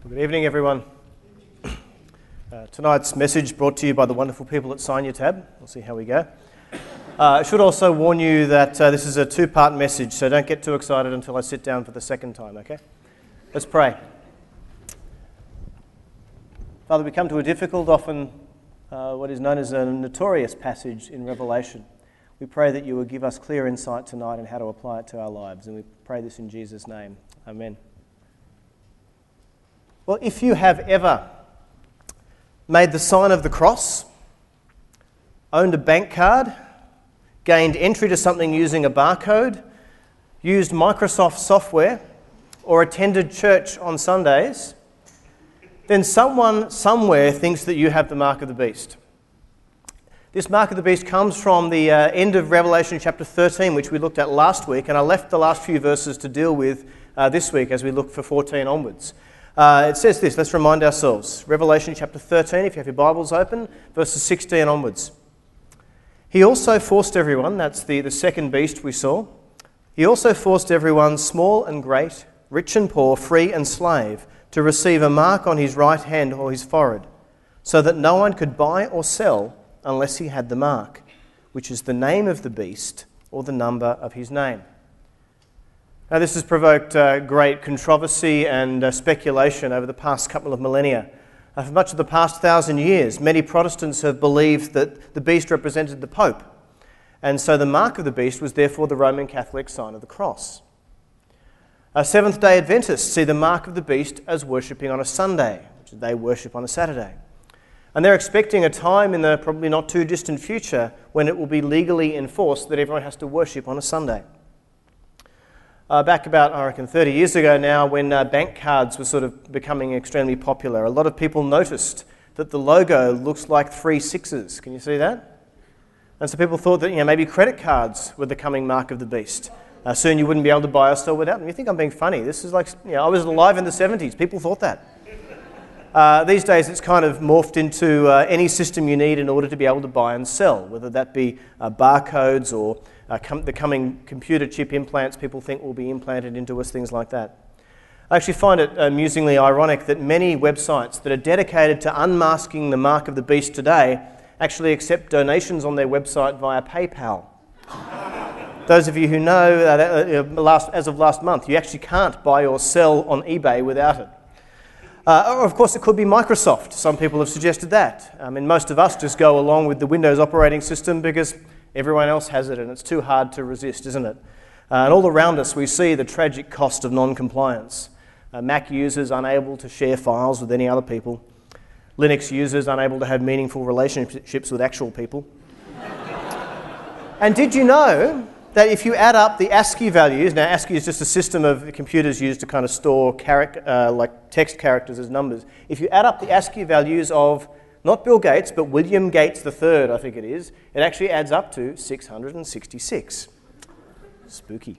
Good evening, everyone. Tonight's message brought to you by the wonderful people at Sign Your Tab. We'll see how we go. I should also warn you that this is a two-part message, so don't get too excited until I sit down for the second time, okay? Let's pray. Father, we come to a difficult, often what is known as a notorious passage in Revelation. We pray that you will give us clear insight tonight on how to apply it to our lives, and we pray this in Jesus' name. Amen. Well, if you have ever made the sign of the cross, owned a bank card, gained entry to something using a barcode, used Microsoft software, or attended church on Sundays, then someone somewhere thinks that you have the mark of the beast. This mark of the beast comes from the end of Revelation chapter 13, which we looked at last week, and I left the last few verses to deal with this week as we look for 14 onwards. It says this, let's remind ourselves. Revelation chapter 13, if you have your Bibles open, verses 16 onwards. He also forced everyone, that's the second beast we saw, he also forced everyone, small and great, rich and poor, free and slave, to receive a mark on his right hand or his forehead, so that no one could buy or sell unless he had the mark, which is the name of the beast or the number of his name. Now, this has provoked great controversy and speculation over the past couple of millennia. For much of the past 1,000 years, many Protestants have believed that the beast represented the Pope, and so the mark of the beast was therefore the Roman Catholic sign of the cross. Seventh-day Adventists see the mark of the beast as worshipping on a Sunday, which they worship on a Saturday. And they're expecting a time in the probably not too distant future when it will be legally enforced that everyone has to worship on a Sunday. Back about, I reckon, 30 years ago now, when bank cards were sort of becoming extremely popular, a lot of people noticed that the logo looks like 3 sixes. Can you see that? And so people thought that maybe credit cards were the coming mark of the beast. Soon you wouldn't be able to buy or sell without them. You think I'm being funny? This is like, I was alive in the 70s. People thought that. These days it's kind of morphed into any system you need in order to be able to buy and sell, whether that be barcodes or the coming computer chip implants people think will be implanted into us, things like that. I actually find it amusingly ironic that many websites that are dedicated to unmasking the mark of the beast today actually accept donations on their website via PayPal. Those of you who know, as of last month, you actually can't buy or sell on eBay without it. Of course, it could be Microsoft. Some people have suggested that. I mean, most of us just go along with the Windows operating system because everyone else has it and it's too hard to resist, isn't it? And all around us we see the tragic cost of non-compliance. Mac users unable to share files with any other people. Linux users unable to have meaningful relationships with actual people. And did you know that if you add up the ASCII values, now ASCII is just a system of computers used to kind of store like text characters as numbers. If you add up the ASCII values of not Bill Gates, but William Gates III, I think it is, it actually adds up to 666. Spooky.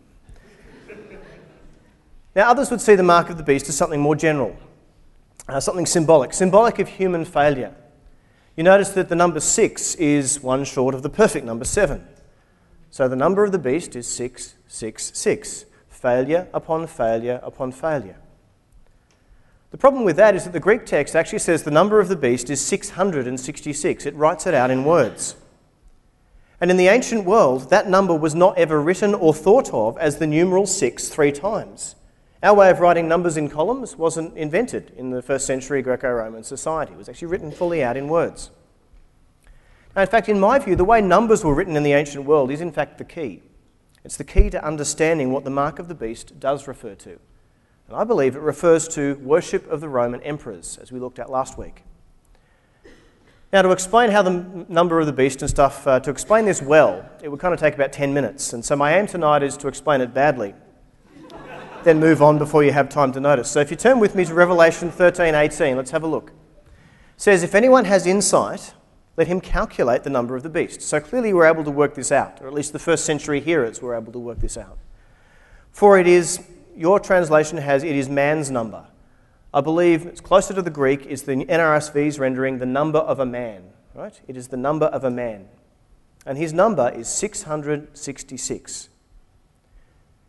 Now, others would see the mark of the beast as something more general, something symbolic of human failure. You notice that the number 6 is one short of the perfect number 7. So the number of the beast is 666, failure upon failure upon failure. The problem with that is that the Greek text actually says the number of the beast is 666. It writes it out in words. And in the ancient world, that number was not ever written or thought of as the numeral 6 3 times. Our way of writing numbers in columns wasn't invented in the first century Greco-Roman society. It was actually written fully out in words. Now, in fact, in my view, the way numbers were written in the ancient world is in fact the key. It's the key to understanding what the mark of the beast does refer to. And I believe it refers to worship of the Roman emperors, as we looked at last week. Now, to explain how the number of the beast and stuff, to explain this well, it would kind of take about 10 minutes. And so my aim tonight is to explain it badly, then move on before you have time to notice. So if you turn with me to Revelation 13:18, let's have a look. It says, if anyone has insight, let him calculate the number of the beast. So clearly we're able to work this out, or at least the first century hearers were able to work this out. For it is, your translation has, it is man's number. I believe it's closer to the Greek, is the NRSV's rendering the number of a man, right? It is the number of a man. And his number is 666.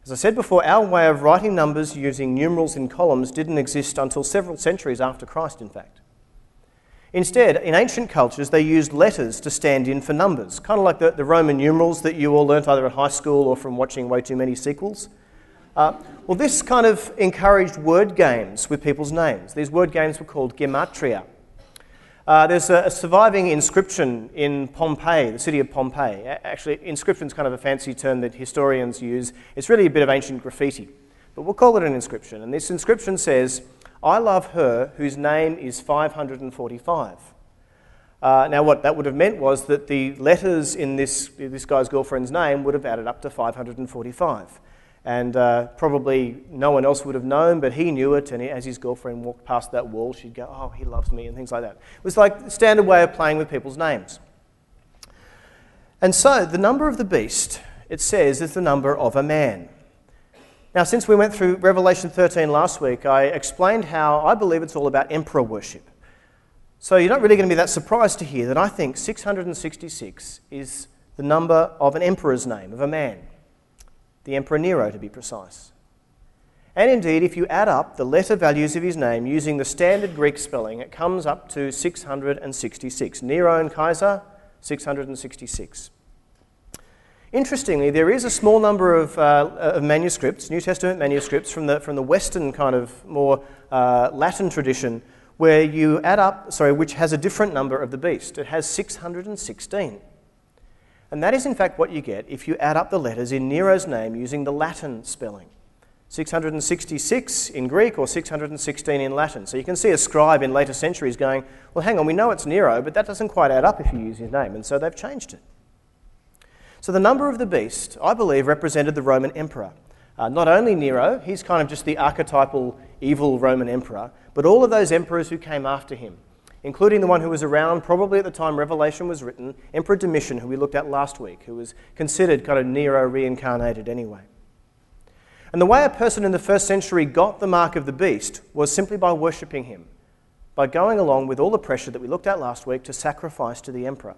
As I said before, our way of writing numbers using numerals in columns didn't exist until several centuries after Christ, in fact. Instead, in ancient cultures, they used letters to stand in for numbers, kind of like the Roman numerals that you all learnt either at high school or from watching way too many sequels. Well, this kind of encouraged word games with people's names. These word games were called gematria. There's a surviving inscription in Pompeii, the city of Pompeii. Actually, inscription's kind of a fancy term that historians use. It's really a bit of ancient graffiti, but we'll call it an inscription. And this inscription says, "I love her whose name is 545. Now, what that would have meant was that the letters in this guy's girlfriend's name would have added up to 545. And probably no one else would have known, but he knew it, and as his girlfriend walked past that wall, she'd go, "Oh, he loves me," and things like that. It was like the standard way of playing with people's names. And so, the number of the beast, it says, is the number of a man. Now, since we went through Revelation 13 last week, I explained how I believe it's all about emperor worship. So you're not really going to be that surprised to hear that I think 666 is the number of an emperor's name, of a man. The Emperor Nero, to be precise. And indeed, if you add up the letter values of his name using the standard Greek spelling, it comes up to 666. Nero and Kaiser, 666. Interestingly, there is a small number of manuscripts, New Testament manuscripts from the Western kind of more Latin tradition, where you add up, which has a different number of the beast. It has 616. And that is in fact what you get if you add up the letters in Nero's name using the Latin spelling. 666 in Greek or 616 in Latin. So you can see a scribe in later centuries going, well, hang on, we know it's Nero, but that doesn't quite add up if you use his name. And so they've changed it. So the number of the beast, I believe, represented the Roman emperor. Not only Nero, he's kind of just the archetypal evil Roman emperor, but all of those emperors who came after him, including the one who was around probably at the time Revelation was written, Emperor Domitian, who we looked at last week, who was considered kind of Nero reincarnated anyway. And the way a person in the first century got the mark of the beast was simply by worshipping him, by going along with all the pressure that we looked at last week to sacrifice to the emperor.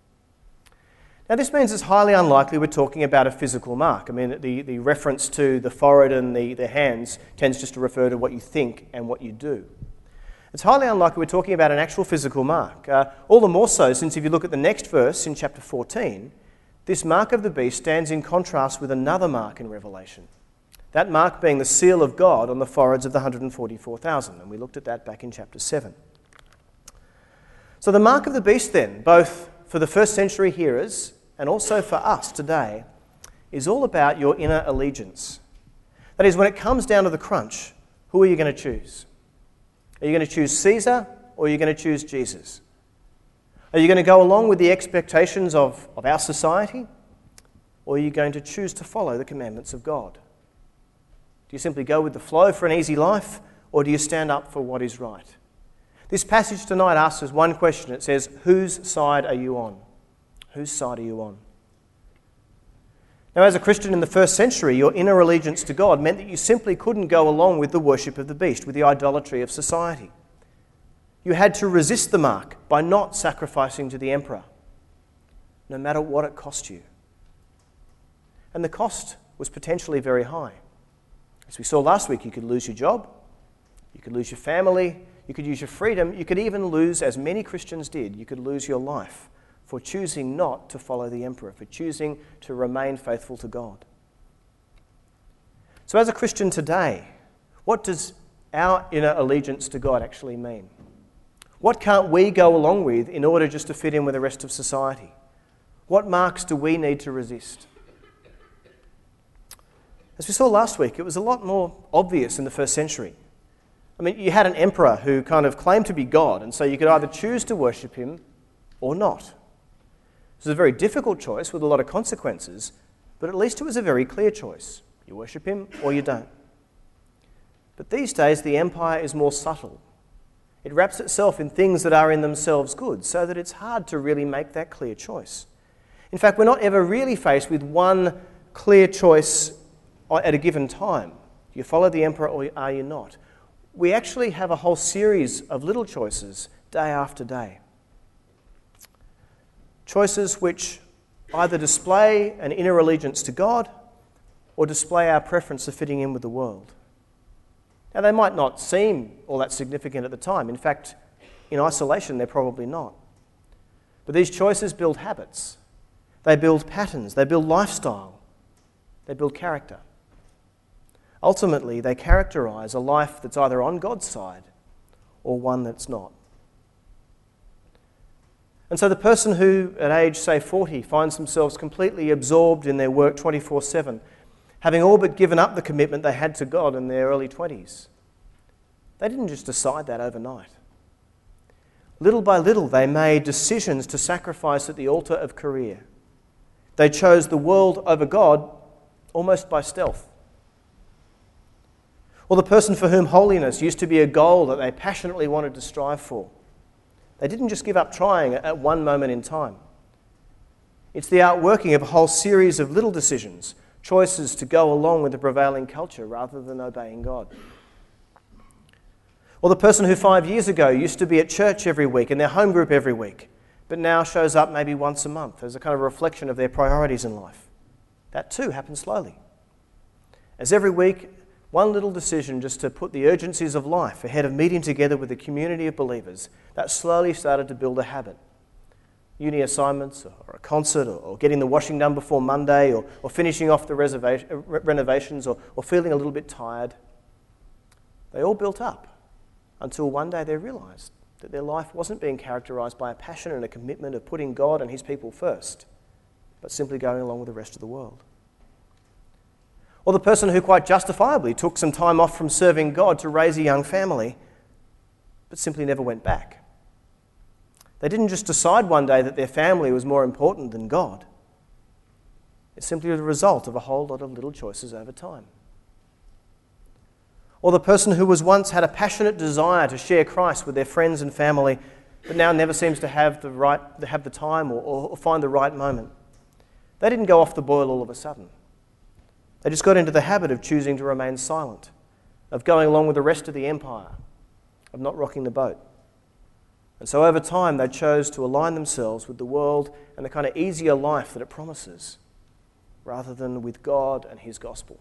Now this means it's highly unlikely we're talking about a physical mark. I mean, the reference to the forehead and the hands tends just to refer to what you think and what you do. It's highly unlikely we're talking about an actual physical mark. All the more so since if you look at the next verse in chapter 14, this mark of the beast stands in contrast with another mark in Revelation. That mark being the seal of God on the foreheads of the 144,000, and we looked at that back in chapter 7. So the mark of the beast then, both for the first century hearers and also for us today, is all about your inner allegiance. That is, when it comes down to the crunch, who are you going to choose? Are you going to choose Caesar or are you going to choose Jesus? Are you going to go along with the expectations of our society, or are you going to choose to follow the commandments of God? Do you simply go with the flow for an easy life, or do you stand up for what is right? This passage tonight asks us one question. It says, whose side are you on? Whose side are you on? Now, as a Christian in the first century, your inner allegiance to God meant that you simply couldn't go along with the worship of the beast, with the idolatry of society. You had to resist the mark by not sacrificing to the emperor, no matter what it cost you. And the cost was potentially very high. As we saw last week, you could lose your job, you could lose your family, you could lose your freedom, you could even lose, as many Christians did, you could lose your life for choosing not to follow the emperor, for choosing to remain faithful to God. So as a Christian today, what does our inner allegiance to God actually mean? What can't we go along with in order just to fit in with the rest of society? What marks do we need to resist? As we saw last week, it was a lot more obvious in the first century. I mean, you had an emperor who kind of claimed to be God, and so you could either choose to worship him or not. It was a very difficult choice with a lot of consequences, but at least it was a very clear choice. You worship him or you don't. But these days, the empire is more subtle. It wraps itself in things that are in themselves good, so that it's hard to really make that clear choice. In fact, we're not ever really faced with one clear choice at a given time. Do you follow the emperor or are you not? We actually have a whole series of little choices day after day. Choices which either display an inner allegiance to God or display our preference of fitting in with the world. Now, they might not seem all that significant at the time. In fact, in isolation, they're probably not. But these choices build habits. They build patterns. They build lifestyle. They build character. Ultimately, they characterize a life that's either on God's side or one that's not. And so the person who, at age, say, 40, finds themselves completely absorbed in their work 24/7, having all but given up the commitment they had to God in their early 20s, they didn't just decide that overnight. Little by little, they made decisions to sacrifice at the altar of career. They chose the world over God almost by stealth. Or the person for whom holiness used to be a goal that they passionately wanted to strive for. They didn't just give up trying at one moment in time. It's the outworking of a whole series of little decisions, choices to go along with the prevailing culture rather than obeying God. Or the person who 5 years ago used to be at church every week and their home group every week, but now shows up maybe once a month as a kind of reflection of their priorities in life. That too happens slowly. As every week, one little decision just to put the urgencies of life ahead of meeting together with a community of believers, that slowly started to build a habit. Uni assignments, or a concert, or getting the washing done before Monday, or finishing off the renovations, or feeling a little bit tired. They all built up until one day they realised that their life wasn't being characterised by a passion and a commitment of putting God and his people first, but simply going along with the rest of the world. Or the person who quite justifiably took some time off from serving God to raise a young family, but simply never went back. They didn't just decide one day that their family was more important than God. It's simply the result of a whole lot of little choices over time. Or the person who was once had a passionate desire to share Christ with their friends and family, but now never seems to have the time or find the right moment. They didn't go off the boil all of a sudden. They just got into the habit of choosing to remain silent, of going along with the rest of the empire, of not rocking the boat. And so over time, they chose to align themselves with the world and the kind of easier life that it promises, rather than with God and his gospel.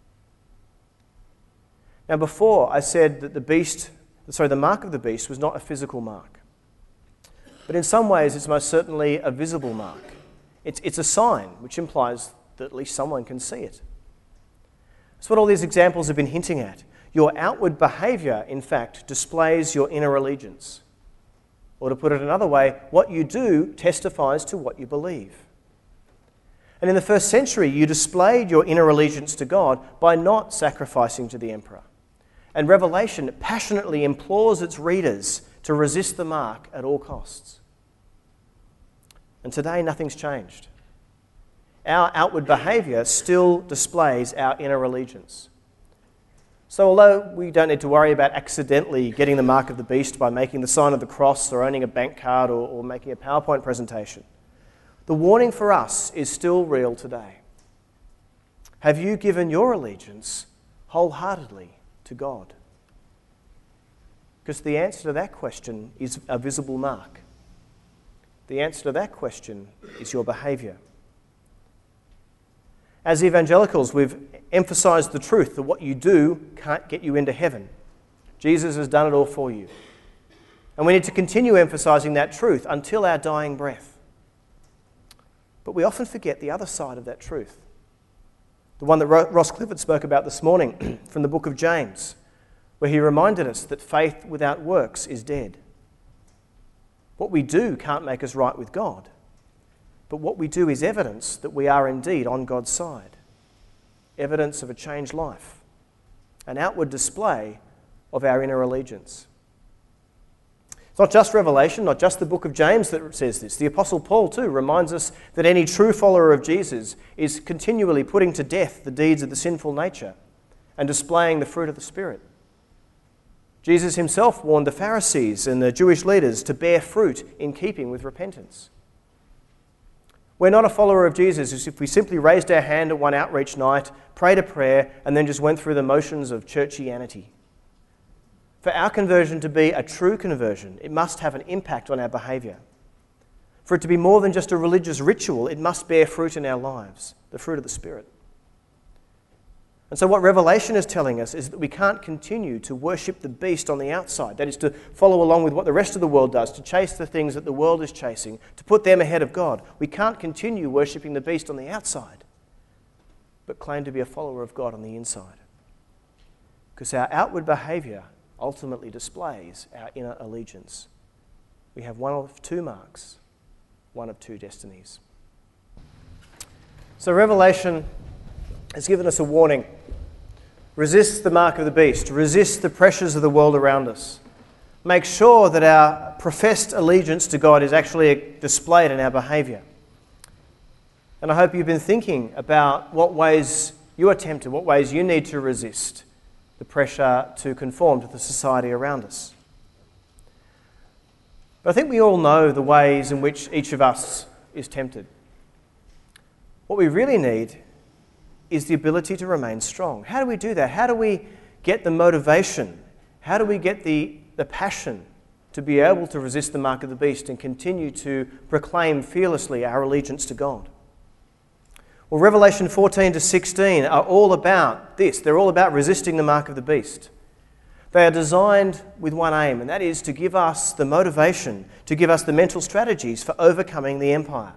Now, before I said that the mark of the beast was not a physical mark. But in some ways, it's most certainly a visible mark. It's a sign, which implies that at least someone can see it. That's what all these examples have been hinting at. Your outward behaviour, in fact, displays your inner allegiance. Or to put it another way, what you do testifies to what you believe. And in the first century, you displayed your inner allegiance to God by not sacrificing to the emperor. And Revelation passionately implores its readers to resist the mark at all costs. And today, nothing's changed. Our outward behaviour still displays our inner allegiance. So although we don't need to worry about accidentally getting the mark of the beast by making the sign of the cross or owning a bank card or making a PowerPoint presentation, the warning for us is still real today. Have you given your allegiance wholeheartedly to God? Because the answer to that question is a visible mark. The answer to that question is your behaviour. As evangelicals, we've emphasised the truth that what you do can't get you into heaven. Jesus has done it all for you. And we need to continue emphasising that truth until our dying breath. But we often forget the other side of that truth. The one that Ross Clifford spoke about this morning from the book of James, where he reminded us that faith without works is dead. What we do can't make us right with God. But what we do is evidence that we are indeed on God's side. Evidence of a changed life. An outward display of our inner allegiance. It's not just Revelation, not just the book of James that says this. The Apostle Paul too reminds us that any true follower of Jesus is continually putting to death the deeds of the sinful nature and displaying the fruit of the Spirit. Jesus himself warned the Pharisees and the Jewish leaders to bear fruit in keeping with repentance. We're not a follower of Jesus if we simply raised our hand at one outreach night, prayed a prayer, and then just went through the motions of churchianity. For our conversion to be a true conversion, it must have an impact on our behaviour. For it to be more than just a religious ritual, it must bear fruit in our lives, the fruit of the Spirit. And so what Revelation is telling us is that we can't continue to worship the beast on the outside. That is, to follow along with what the rest of the world does, to chase the things that the world is chasing, to put them ahead of God. We can't continue worshipping the beast on the outside, but claim to be a follower of God on the inside. Because our outward behaviour ultimately displays our inner allegiance. We have one of two marks, one of two destinies. So Revelation has given us a warning. Resist the mark of the beast. Resist the pressures of the world around us. Make sure that our professed allegiance to God is actually displayed in our behaviour. And I hope you've been thinking about what ways you are tempted, what ways you need to resist the pressure to conform to the society around us. But I think we all know the ways in which each of us is tempted. What we really need is the ability to remain strong. How do we do that? How do we get the motivation? How do we get the passion to be able to resist the mark of the beast and continue to proclaim fearlessly our allegiance to God? Well, Revelation 14 to 16 are all about this. They're all about resisting the mark of the beast. They are designed with one aim, and that is to give us the motivation, to give us the mental strategies for overcoming the empire.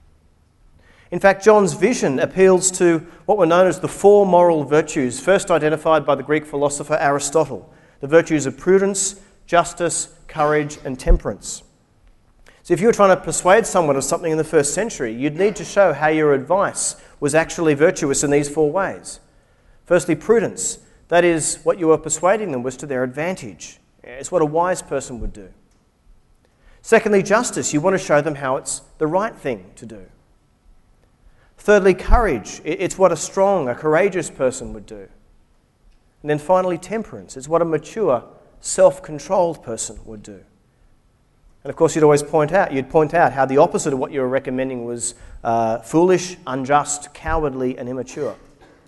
In fact, John's vision appeals to what were known as the four moral virtues, first identified by the Greek philosopher Aristotle, the virtues of prudence, justice, courage, and temperance. So if you were trying to persuade someone of something in the first century, you'd need to show how your advice was actually virtuous in these four ways. Firstly, prudence. That is, what you were persuading them was to their advantage. It's what a wise person would do. Secondly, justice. You want to show them how it's the right thing to do. Thirdly, courage. It's what a strong, a courageous person would do. And then finally, temperance. It's what a mature, self-controlled person would do. And of course, you'd point out how the opposite of what you were recommending was foolish, unjust, cowardly, and immature.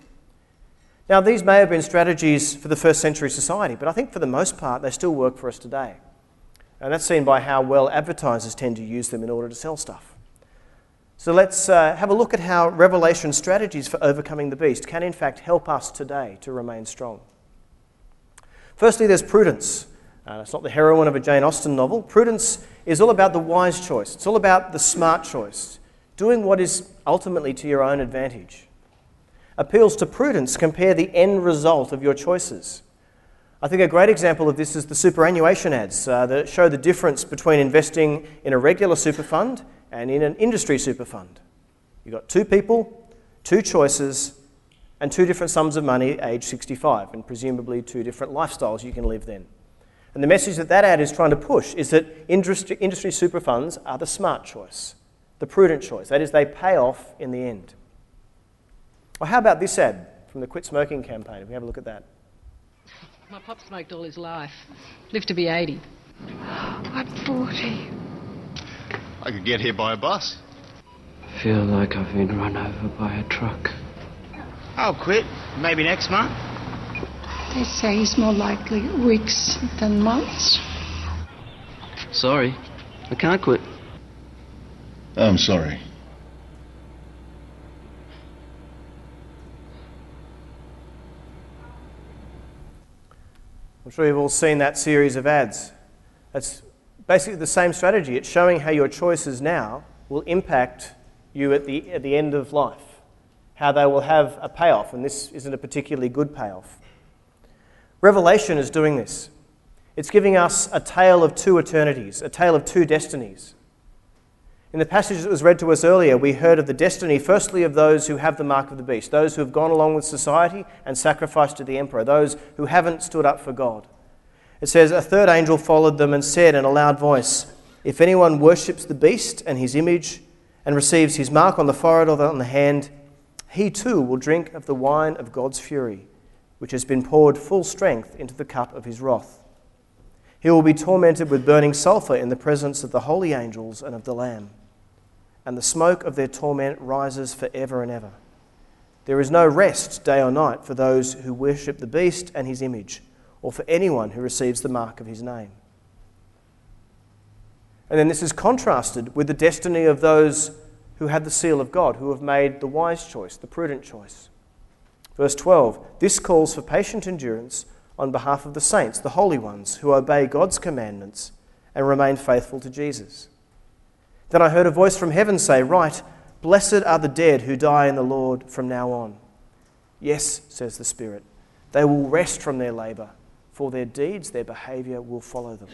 Now, these may have been strategies for the first century society, but I think for the most part, they still work for us today. And that's seen by how well advertisers tend to use them in order to sell stuff. So let's have a look at how Revelation strategies for overcoming the beast can in fact help us today to remain strong. Firstly, there's prudence. It's not the heroine of a Jane Austen novel. Prudence is all about the wise choice. It's all about the smart choice, doing what is ultimately to your own advantage. Appeals to prudence compare the end result of your choices. I think a great example of this is the superannuation ads that show the difference between investing in a regular super fund and in an industry super fund. You've got two people, two choices, and two different sums of money at age 65, and presumably two different lifestyles you can live then. And the message that ad is trying to push is that industry super funds are the smart choice, the prudent choice. That is, they pay off in the end. Well, how about this ad from the Quit Smoking campaign? If we have a look at that. My pop smoked all his life. Lived to be 80. I'm 40. I could get here by a bus. I feel like I've been run over by a truck. I'll quit. Maybe next month. They say it's more likely weeks than months. Sorry, I can't quit. I'm sorry. I'm sure you've all seen that series of ads. That's basically the same strategy. It's showing how your choices now will impact you at the end of life, how they will have a payoff, and this isn't a particularly good payoff. Revelation is doing this. It's giving us a tale of two eternities, a tale of two destinies. In the passage that was read to us earlier, we heard of the destiny, firstly, of those who have the mark of the beast, those who have gone along with society and sacrificed to the emperor, those who haven't stood up for God. It says, a third angel followed them and said in a loud voice, if anyone worships the beast and his image and receives his mark on the forehead or on the hand, he too will drink of the wine of God's fury, which has been poured full strength into the cup of his wrath. He will be tormented with burning sulfur in the presence of the holy angels and of the Lamb. And the smoke of their torment rises forever and ever. There is no rest day or night for those who worship the beast and his image, or for anyone who receives the mark of his name. And then this is contrasted with the destiny of those who have the seal of God, who have made the wise choice, the prudent choice. Verse 12, this calls for patient endurance on behalf of the saints, the holy ones, who obey God's commandments and remain faithful to Jesus. Then I heard a voice from heaven say, "Write, blessed are the dead who die in the Lord from now on." Yes, says the Spirit, they will rest from their labour, for their deeds, their behaviour will follow them.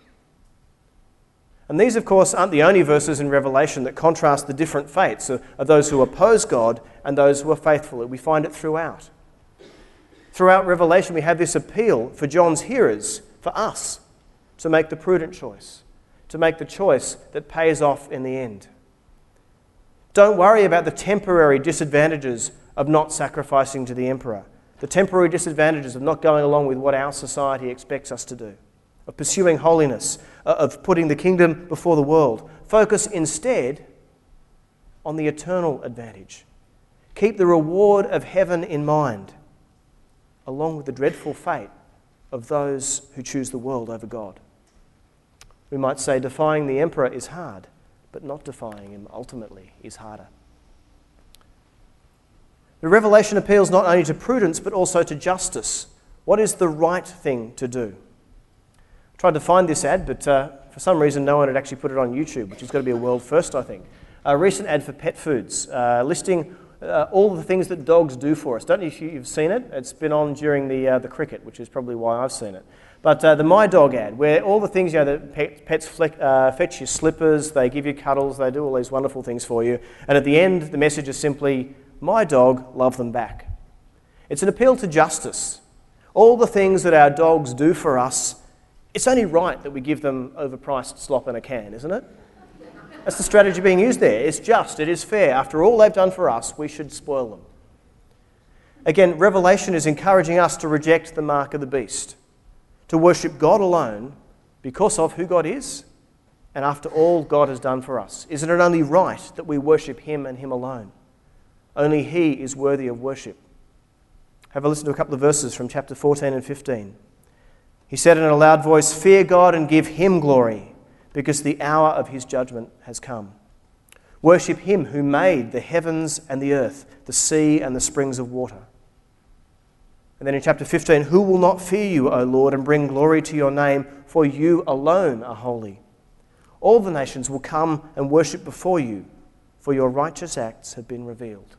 And these, of course, aren't the only verses in Revelation that contrast the different fates of those who oppose God and those who are faithful. We find it throughout. Throughout Revelation, we have this appeal for John's hearers, for us, to make the prudent choice, to make the choice that pays off in the end. Don't worry about the temporary disadvantages of not sacrificing to the emperor, the temporary disadvantages of not going along with what our society expects us to do, of pursuing holiness, of putting the kingdom before the world. Focus instead on the eternal advantage. Keep the reward of heaven in mind, along with the dreadful fate of those who choose the world over God. We might say defying the emperor is hard, but not defying him ultimately is harder. The Revelation appeals not only to prudence but also to justice. What is the right thing to do? I tried to find this ad, but for some reason no one had actually put it on YouTube, which has got to be a world first, I think. A recent ad for pet foods, listing all the things that dogs do for us. Don't know if you've seen it. It's been on during the cricket, which is probably why I've seen it. But the My Dog ad, where all the things, that pets fetch you slippers, they give you cuddles, they do all these wonderful things for you. And at the end, the message is simply, "My dog, love them back." It's an appeal to justice. All the things that our dogs do for us, it's only right that we give them overpriced slop in a can, isn't it? That's the strategy being used there. It's just, it is fair. After all they've done for us, we should spoil them. Again, Revelation is encouraging us to reject the mark of the beast, to worship God alone because of who God is and after all God has done for us. Isn't it only right that we worship Him and Him alone? Only He is worthy of worship. Have a listen to a couple of verses from chapter 14 and 15. He said in a loud voice, "Fear God and give Him glory, because the hour of His judgment has come. Worship Him who made the heavens and the earth, the sea and the springs of water." And then in chapter 15, "Who will not fear you, O Lord, and bring glory to your name? For you alone are holy. All the nations will come and worship before you, for your righteous acts have been revealed."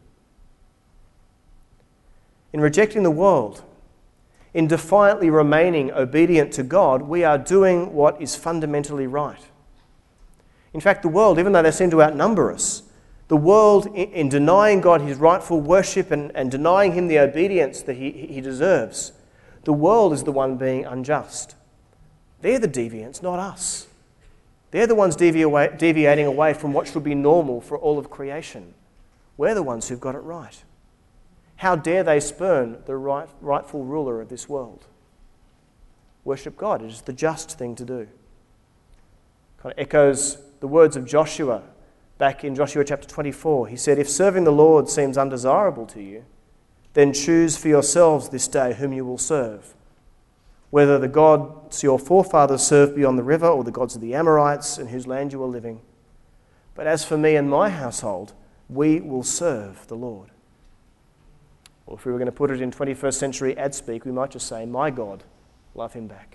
In rejecting the world, in defiantly remaining obedient to God, we are doing what is fundamentally right. In fact, the world, even though they seem to outnumber us, the world, in denying God His rightful worship and denying Him the obedience that he deserves, the world is the one being unjust. They're the deviants, not us. They're the ones deviating away from what should be normal for all of creation. We're the ones who've got it right. How dare they spurn the rightful ruler of this world? Worship God. It is the just thing to do. Kind of echoes the words of Joshua back in Joshua chapter 24. He said, "If serving the Lord seems undesirable to you, then choose for yourselves this day whom you will serve, whether the gods your forefathers served beyond the river or the gods of the Amorites in whose land you are living. But as for me and my household, we will serve the Lord." Or if we were going to put it in 21st century ad speak, we might just say, "My God, love Him back."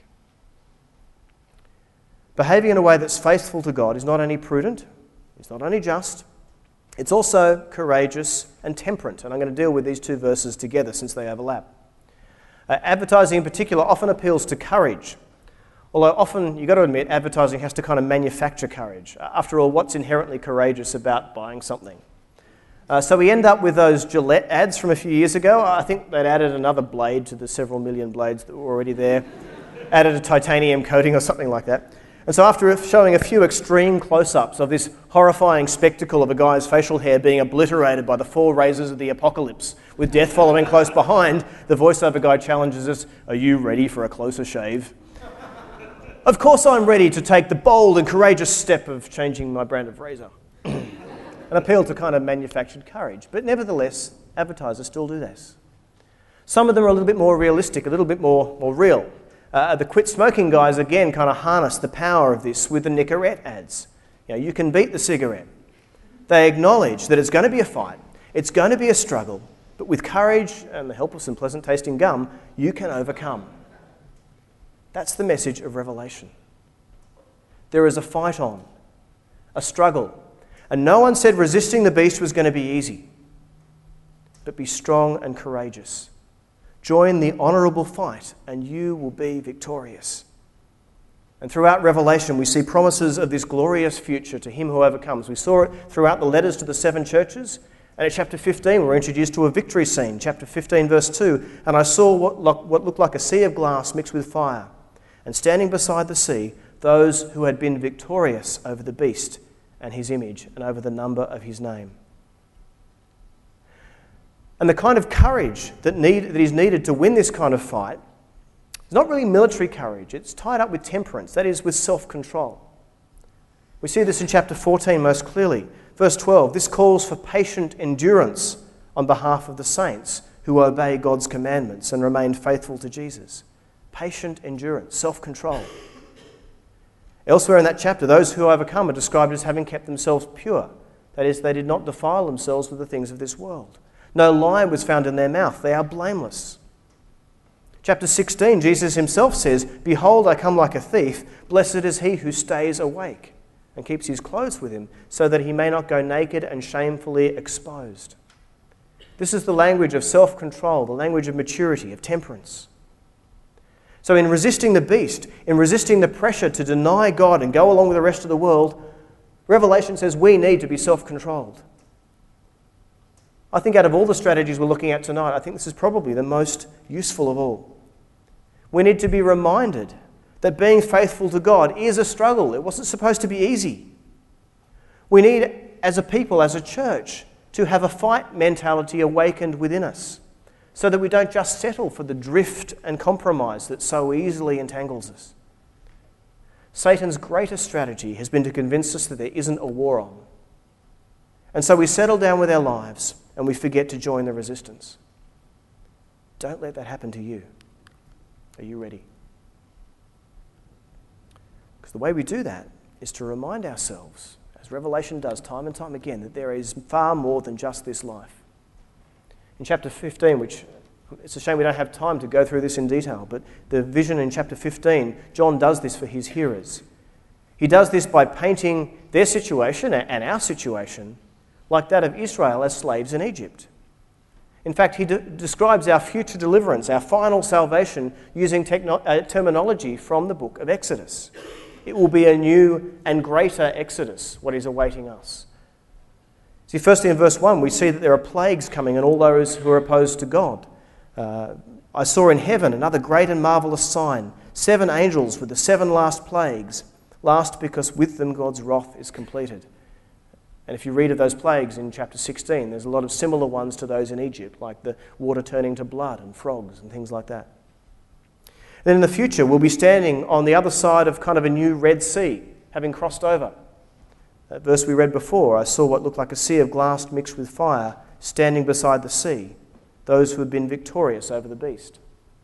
Behaving in a way that's faithful to God is not only prudent, it's not only just, it's also courageous and temperate. And I'm going to deal with these two verses together since they overlap. Advertising in particular often appeals to courage. Although often, you've got to admit, advertising has to kind of manufacture courage. After all, what's inherently courageous about buying something? So we end up with those Gillette ads from a few years ago. I think they'd added another blade to the several million blades that were already there, added a titanium coating or something like that. And so after showing a few extreme close-ups of this horrifying spectacle of a guy's facial hair being obliterated by the 4 razors of the apocalypse, with death following close behind, the voiceover guy challenges us, "Are you ready for a closer shave?" Of course I'm ready to take the bold and courageous step of changing my brand of razor. An appeal to kind of manufactured courage. But nevertheless, advertisers still do this. Some of them are a little bit more realistic, a little bit more real. The quit smoking guys, again, kind of harness the power of this with the Nicorette ads. You can beat the cigarette. They acknowledge that it's going to be a fight, it's going to be a struggle, But with courage and the help of some pleasant tasting gum, you can overcome. That's the message of Revelation. There is a fight on, a struggle. And no one said resisting the beast was going to be easy. But be strong and courageous. Join the honourable fight and you will be victorious. And throughout Revelation, we see promises of this glorious future to him who overcomes. We saw it throughout the letters to the 7 churches. And in chapter 15, we're introduced to a victory scene. Chapter 15, verse 2, and I saw what looked like a sea of glass mixed with fire. And standing beside the sea, those who had been victorious over the beast and his image and over the number of his name. And the kind of courage that is needed to win this kind of fight is not really military courage. It's tied up with temperance, that is, with self-control. We see this in chapter 14 most clearly. Verse 12, this calls for patient endurance on behalf of the saints who obey God's commandments and remain faithful to Jesus. Patient endurance, self-control. Elsewhere in that chapter, those who overcome are described as having kept themselves pure. That is, they did not defile themselves with the things of this world. No lie was found in their mouth. They are blameless. Chapter 16, Jesus himself says, behold, I come like a thief. Blessed is he who stays awake and keeps his clothes with him, so that he may not go naked and shamefully exposed. This is the language of self-control, the language of maturity, of temperance. So in resisting the beast, in resisting the pressure to deny God and go along with the rest of the world, Revelation says we need to be self-controlled. I think out of all the strategies we're looking at tonight, I think this is probably the most useful of all. We need to be reminded that being faithful to God is a struggle. It wasn't supposed to be easy. We need, as a people, as a church, to have a fight mentality awakened within us so that we don't just settle for the drift and compromise that so easily entangles us. Satan's greatest strategy has been to convince us that there isn't a war on. And so we settle down with our lives and we forget to join the resistance. Don't let that happen to you. Are you ready? Because the way we do that is to remind ourselves, as Revelation does time and time again, that there is far more than just this life. In chapter 15, which it's a shame we don't have time to go through this in detail, but the vision in chapter 15, John does this for his hearers. He does this by painting their situation and our situation like that of Israel as slaves in Egypt. In fact, he describes our future deliverance, our final salvation, using terminology from the book of Exodus. It will be a new and greater Exodus, what is awaiting us. See, firstly in verse 1, we see that there are plagues coming on all those who are opposed to God. I saw in heaven another great and marvellous sign, 7 angels with the 7 last plagues, last because with them God's wrath is completed. And if you read of those plagues in chapter 16, there's a lot of similar ones to those in Egypt, like the water turning to blood and frogs and things like that. Then in the future, we'll be standing on the other side of kind of a new Red Sea, having crossed over. That verse we read before, I saw what looked like a sea of glass mixed with fire, standing beside the sea, those who had been victorious over the beast.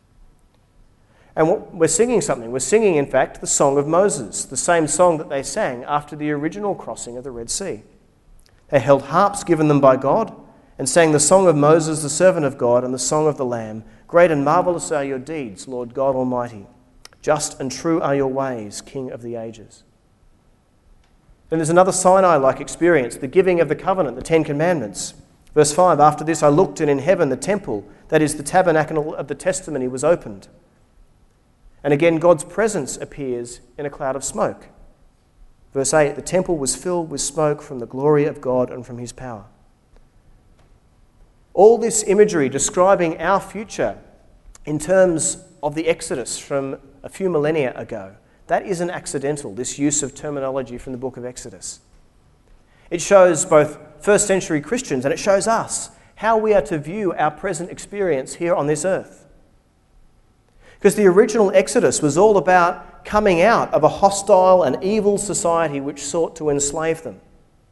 And we're singing something. We're singing, in fact, the Song of Moses, the same song that they sang after the original crossing of the Red Sea. They held harps given them by God and sang the song of Moses, the servant of God, and the song of the Lamb. Great and marvellous are your deeds, Lord God Almighty. Just and true are your ways, King of the ages. Then there's another Sinai-like experience, the giving of the covenant, the 10 Commandments. Verse 5, after this I looked, and in heaven the temple, that is the tabernacle of the testimony, was opened. And again God's presence appears in a cloud of smoke. Verse 8, the temple was filled with smoke from the glory of God and from his power. All this imagery describing our future in terms of the Exodus from a few millennia ago, that isn't accidental, this use of terminology from the book of Exodus. It shows both first century Christians and it shows us how we are to view our present experience here on this earth. Because the original Exodus was all about coming out of a hostile and evil society which sought to enslave them.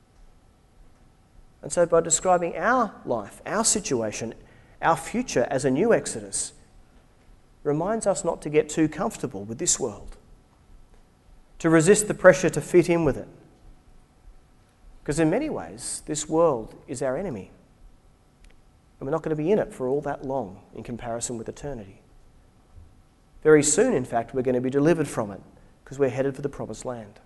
And so by describing our life, our situation, our future as a new Exodus, reminds us not to get too comfortable with this world, to resist the pressure to fit in with it. Because in many ways, this world is our enemy. And we're not going to be in it for all that long in comparison with eternity. Very soon, in fact, we're going to be delivered from it because we're headed for the promised land.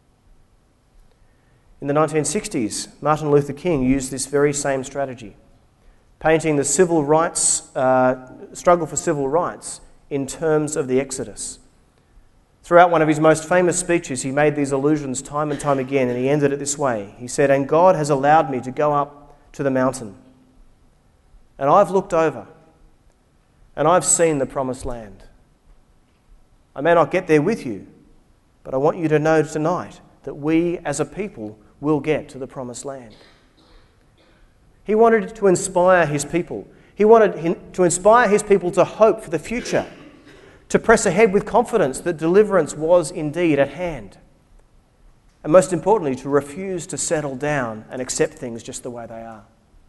In the 1960s, Martin Luther King used this very same strategy, painting the civil rights, struggle for civil rights in terms of the Exodus. Throughout one of his most famous speeches, he made these allusions time and time again, and he ended it this way. He said, "And God has allowed me to go up to the mountain, and I've looked over, and I've seen the promised land. I may not get there with you, but I want you to know tonight that we as a people will get to the promised land." He wanted to inspire his people. He wanted to inspire his people to hope for the future, to press ahead with confidence that deliverance was indeed at hand, and most importantly, to refuse to settle down and accept things just the way they are.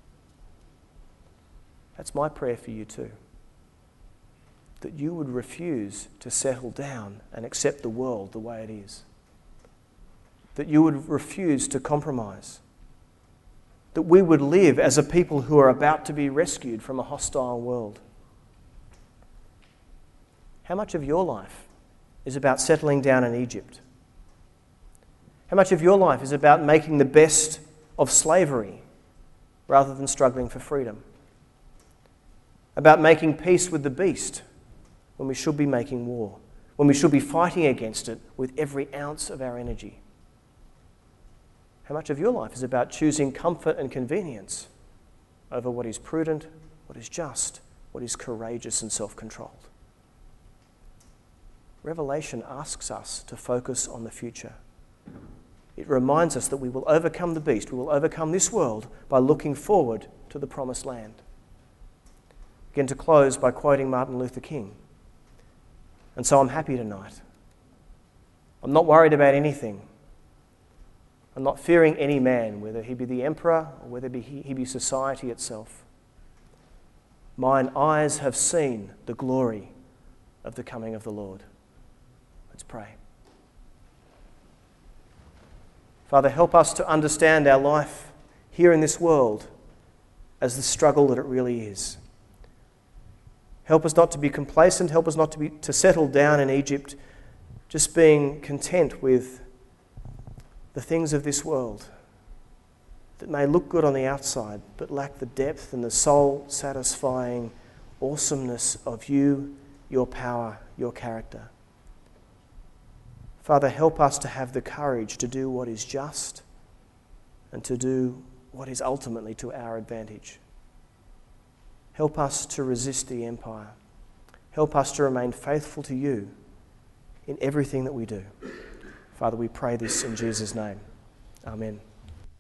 That's my prayer for you too, that you would refuse to settle down and accept the world the way it is, that you would refuse to compromise, that we would live as a people who are about to be rescued from a hostile world. How much of your life is about settling down in Egypt? How much of your life is about making the best of slavery rather than struggling for freedom? About making peace with the beast when we should be making war, when we should be fighting against it with every ounce of our energy? How much of your life is about choosing comfort and convenience over what is prudent, what is just, what is courageous and self-controlled? Revelation asks us to focus on the future. It reminds us that we will overcome the beast, we will overcome this world by looking forward to the promised land. Again, to close by quoting Martin Luther King. "And so I'm happy tonight. I'm not worried about anything. I'm not fearing any man, whether he be the emperor or whether he be society itself. Mine eyes have seen the glory of the coming of the Lord." Let's pray. Father, help us to understand our life here in this world as the struggle that it really is. Help us not to be complacent. Help us not to settle down in Egypt, just being content with the things of this world that may look good on the outside, but lack the depth and the soul-satisfying awesomeness of you, your power, your character. Father, help us to have the courage to do what is just and to do what is ultimately to our advantage. Help us to resist the empire. Help us to remain faithful to you in everything that we do. Father, we pray this in Jesus' name. Amen.